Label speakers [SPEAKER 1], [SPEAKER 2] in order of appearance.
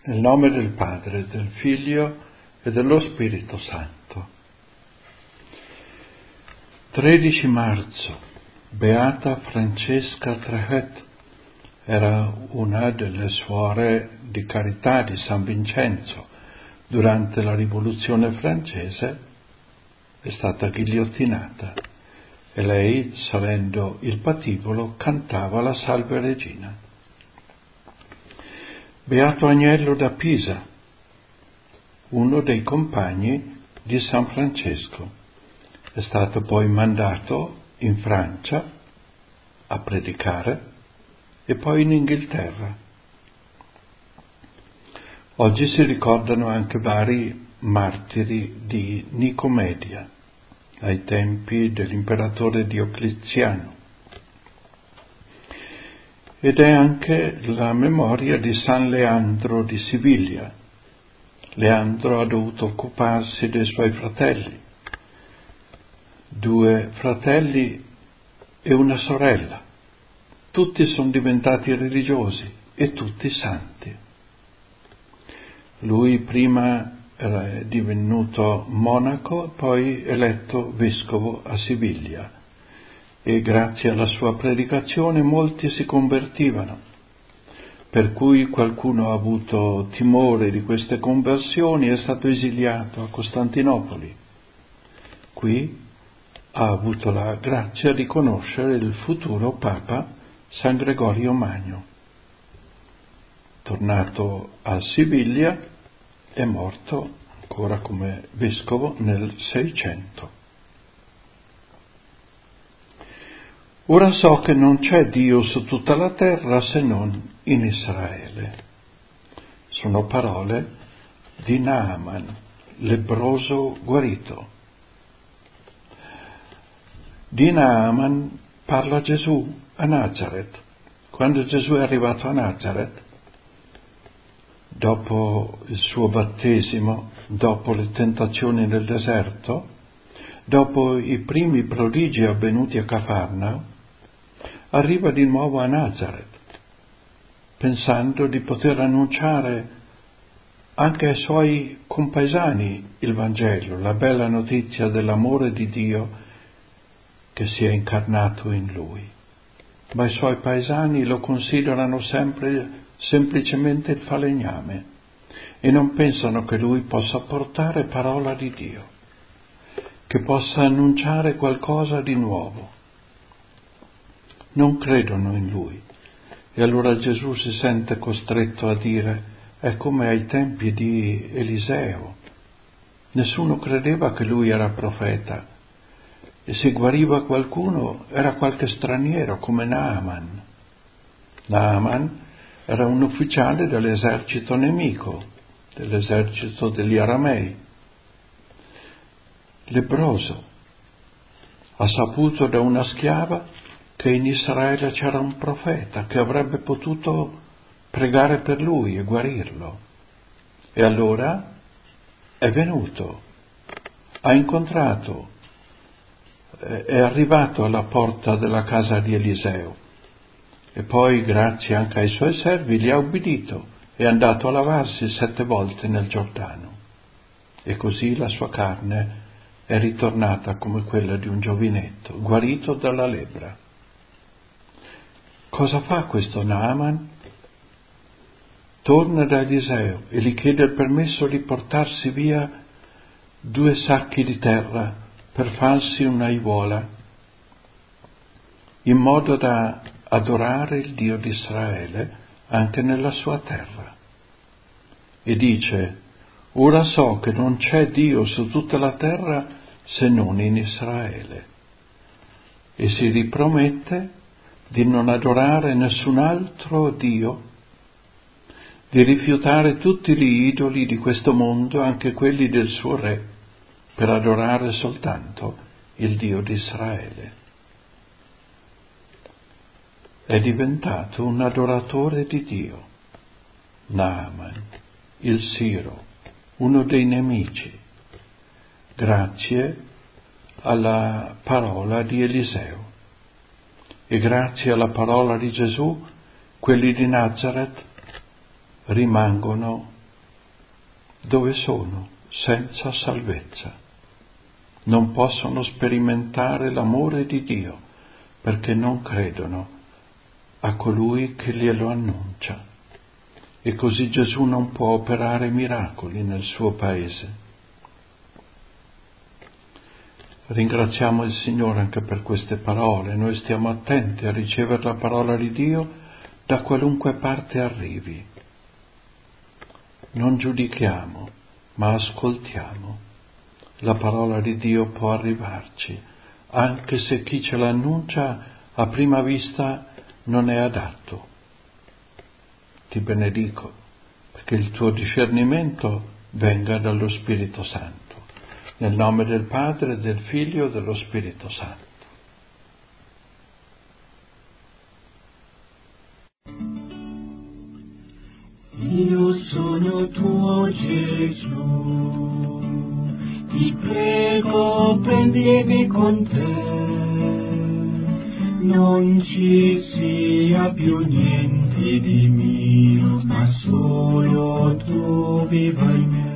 [SPEAKER 1] Nel nome del Padre, del Figlio e dello Spirito Santo. 13 marzo. Beata Francesca Trehet. Era una delle suore di carità di San Vincenzo. Durante la Rivoluzione francese è stata ghigliottinata e lei, salendo il patibolo, cantava la Salve Regina. Beato Agnello da Pisa, uno dei compagni di San Francesco, è stato poi mandato in Francia a predicare e poi in Inghilterra. Oggi si ricordano anche vari martiri di Nicomedia, ai tempi dell'imperatore Diocleziano. Ed è anche la memoria di San Leandro di Siviglia. Leandro ha dovuto occuparsi dei suoi fratelli, 2 fratelli e una sorella. Tutti sono diventati religiosi e tutti santi. Lui prima era divenuto monaco, poi eletto vescovo a Siviglia. E grazie alla sua predicazione molti si convertivano, per cui qualcuno ha avuto timore di queste conversioni e è stato esiliato a Costantinopoli. Qui ha avuto la grazia di conoscere il futuro Papa San Gregorio Magno. Tornato a Siviglia, è morto ancora come vescovo nel 600. Ora so che non c'è Dio su tutta la terra se non in Israele. Sono parole di Naaman, lebbroso guarito. Di Naaman parla Gesù a Nazaret. Quando Gesù è arrivato a Nazaret, dopo il suo battesimo, dopo le tentazioni nel deserto, dopo i primi prodigi avvenuti a Cafarnao, arriva di nuovo a Nazaret, pensando di poter annunciare anche ai suoi compaesani il Vangelo, la bella notizia dell'amore di Dio che si è incarnato in lui. Ma i suoi paesani lo considerano sempre semplicemente il falegname e non pensano che lui possa portare parola di Dio, che possa annunciare qualcosa di nuovo. Non credono in lui. E allora Gesù si sente costretto a dire: è come ai tempi di Eliseo. Nessuno credeva che lui era profeta. E se guariva qualcuno era qualche straniero, come Naaman. Naaman era un ufficiale dell'esercito nemico, dell'esercito degli Aramei. Lebbroso. Ha saputo da una schiava che in Israele c'era un profeta che avrebbe potuto pregare per lui e guarirlo. E allora è venuto, ha incontrato, è arrivato alla porta della casa di Eliseo e poi, grazie anche ai suoi servi, gli ha ubbidito, è andato a lavarsi 7 volte nel Giordano. E così la sua carne è ritornata come quella di un giovinetto, guarito dalla lebbra. Cosa fa questo Naaman? Torna da Eliseo e gli chiede il permesso di portarsi via 2 sacchi di terra per farsi un'aiuola, in modo da adorare il Dio di Israele anche nella sua terra. E dice: ora so che non c'è Dio su tutta la terra se non in Israele. E si ripromette di non adorare nessun altro Dio, di rifiutare tutti gli idoli di questo mondo, anche quelli del suo re, per adorare soltanto il Dio di Israele. È diventato un adoratore di Dio. Naaman, il Siro, uno dei nemici, grazie alla parola di Eliseo. E grazie alla parola di Gesù, quelli di Nazaret rimangono dove sono, senza salvezza. Non possono sperimentare l'amore di Dio perché non credono a colui che glielo annuncia. E così Gesù non può operare miracoli nel suo paese. Ringraziamo il Signore anche per queste parole. Noi stiamo attenti a ricevere la parola di Dio da qualunque parte arrivi. Non giudichiamo, ma ascoltiamo. La parola di Dio può arrivarci, anche se chi ce l'annuncia a prima vista non è adatto. Ti benedico, perché il tuo discernimento venga dallo Spirito Santo. Nel nome del Padre, del Figlio e dello Spirito Santo.
[SPEAKER 2] Io sono tuo Gesù, ti prego prendimi con te, non ci sia più niente di mio, ma solo tu viva in me.